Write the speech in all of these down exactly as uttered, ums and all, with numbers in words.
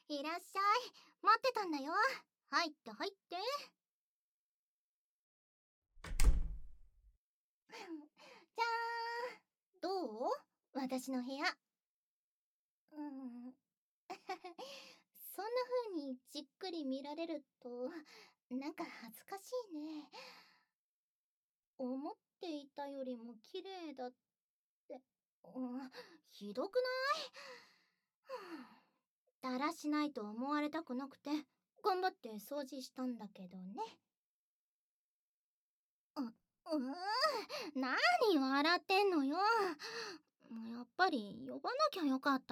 いらっしゃい。待ってたんだよ。入って入って。じゃーん。どう？私の部屋。うーん。そんな風にじっくり見られると、なんか恥ずかしいね。思っていたよりも綺麗だって、うん、ひどくない？だらしないと思われたくなくて、頑張って掃除したんだけどね。う、うーん、何笑ってんのよ。やっぱり呼ばなきゃよかった。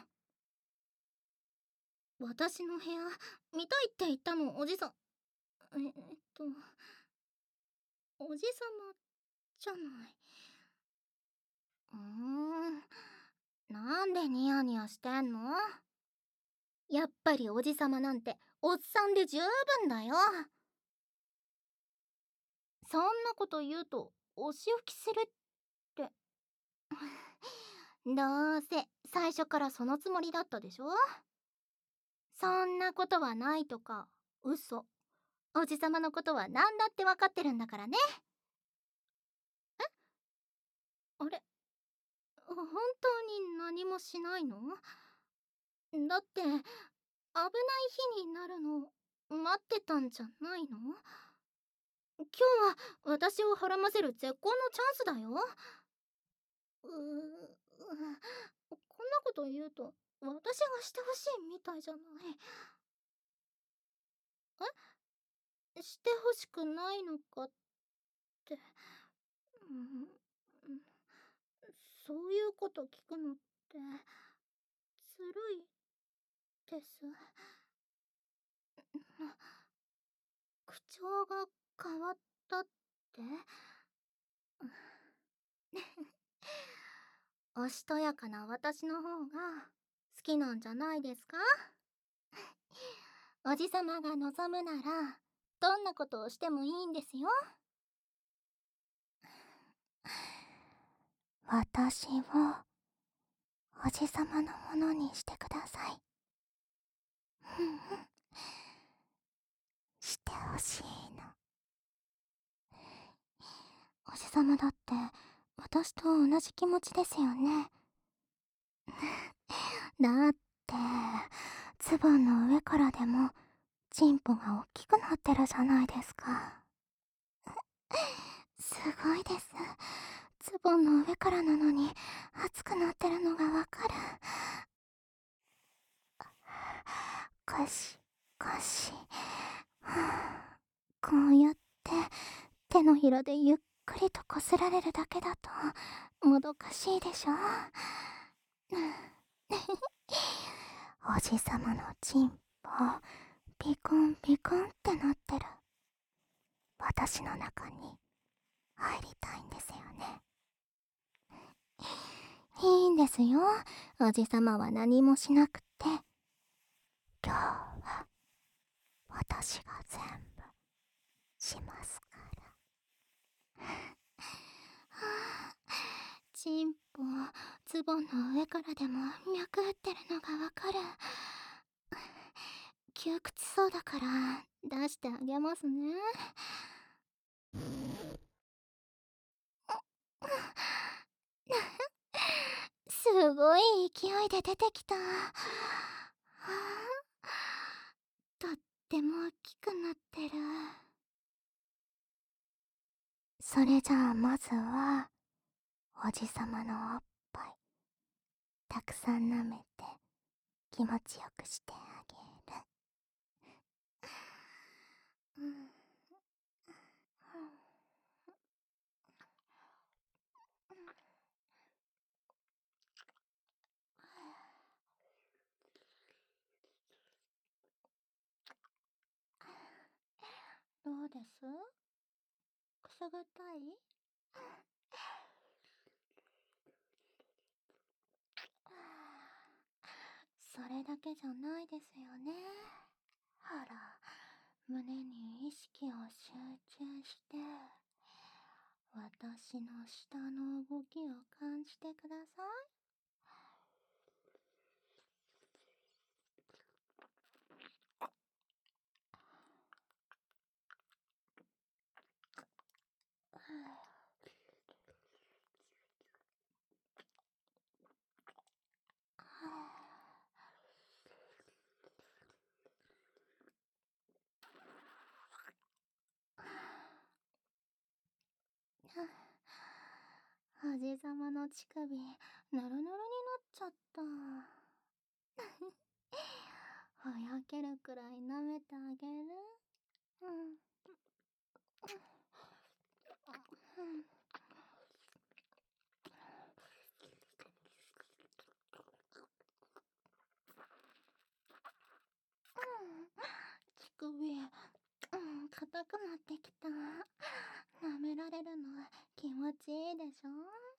私の部屋、見たいって言ったの、おじさん。ええっと、おじさまじゃない。うーん、なんでニヤニヤしてんの？やっぱりおじさまなんておっさんで十分だよ。そんなこと言うとお仕置きするって。どうせ最初からそのつもりだったでしょ。そんなことはないとか嘘。おじさまのことは何だって分かってるんだからね。あれ、本当に何もしないの？だって危ない日になるの待ってたんじゃないの？今日は私をはらませる絶好のチャンスだよ。うーうこんなこと言うと私がしてほしいみたいじゃない。え、してほしくないのかって、うん、そういうこと聞くのってずるいです。口調が変わったって？おしとやかな私の方が好きなんじゃないですか？おじさまが望むならどんなことをしてもいいんですよ。 私をおじさまのものにしてください。ふんふん。してほしいの。おじさまだって私と同じ気持ちですよね。だってズボンの上からでもチンポが大きくなってるじゃないですか。すごいです。ズボンの上からなのに熱くなってるのがわかる。ゴシゴシ。こうやって手のひらでゆっくりとこすられるだけだともどかしいでしょ。おじさまのチンポピコンピコンってなってる。私の中に入りたいんですよね。いいんですよ、おじさまは何もしなくて。今日は私が全部しますから。はあ、チンポズボンの上からでも脈打ってるのがわかる。窮屈そうだから出してあげますね。すごい勢いで出てきた。はあ、とっても大きくなってる。それじゃあまずはおじさまのおっぱいたくさん舐めて気持ちよくしてあげる。うん、どうです？くすぐったい？それだけじゃないですよね。ほら、胸に意識を集中して私の舌の動きを感じてください。 じさまの乳首、ぬるぬるになっちゃった。ふやけるくらい舐めてあげる。うん。乳首、うん、硬くなってきた。舐められるの気持ちいいでしょ？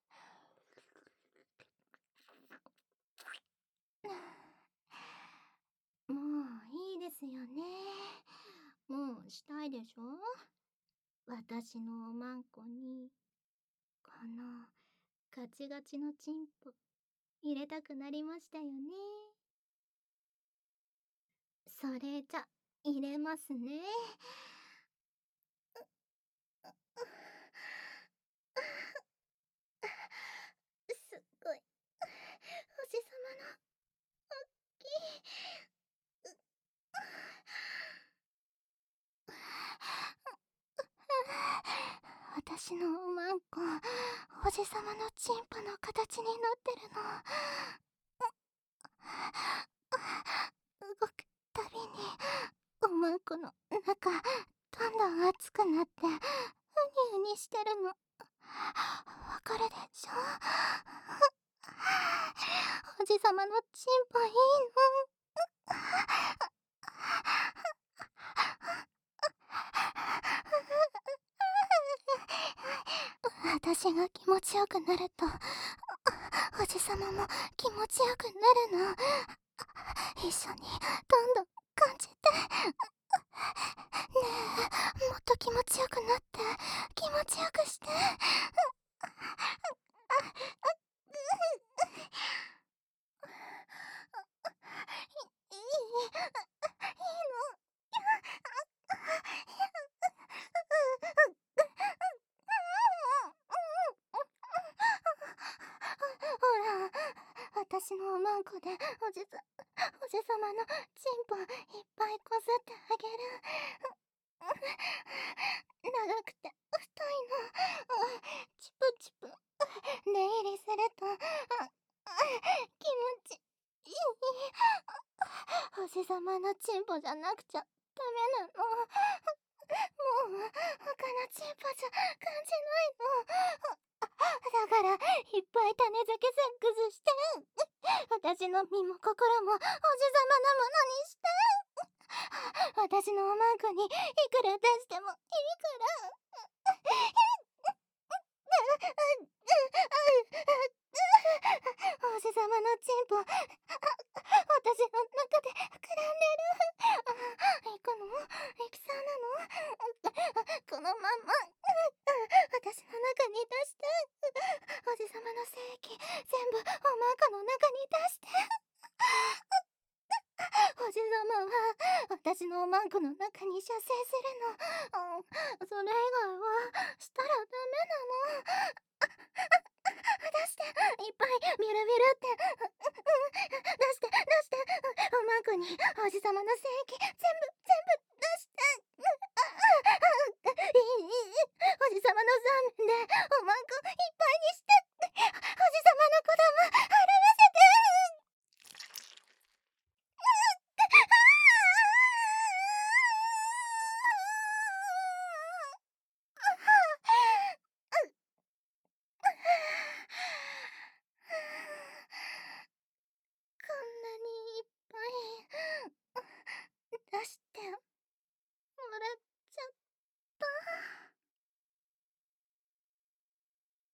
もういいですよね。もうしたいでしょ？私のおまんこに、このガチガチのチンポ入れたくなりましたよね。それじゃ、入れますね。すっごい。おじさまの、おっきい。私のおまんこ、おじさまのチンポの形になってるの。動くたびに、おまんこの中、どんどん熱くなって、うにうにしてるの。わかるでしょ？おじさまのチンポいいの。私が気持ちよくなると、おじさまも気持ちよくなるの。一緒にどんどん感じて。ねえ、もっと気持ちよくなって、気持ちよくして。いい、いいの。ほら、私のおまんこでおじさ、おじさまのチンポいっぱいこすってあげる。長くて太いの。チプチプ出入りすると気持ちいい。おじさまのチンポじゃなくちゃダメなの。もう他のチンポじゃ感じないの。だから、いっぱい種付けセックスして、私の身も心もおじさまのものにして、私のおまんこにいくら出してもいいから。おじさまのチンポ、私の中で膨らんでる。行くの？行きそうなの？このまんま、私の中に出して。おじさまの精液、全部おまんこの中に出して。おじさまは、私のおまんこの中に射精するの。うん、それ以外は、したらダメなの。出して、いっぱい、ビュルビュルって。出して、出して。おまんこに、おじさまの精液、全部、全部出して。いい、おじさまの残念で、おまんこ、いっ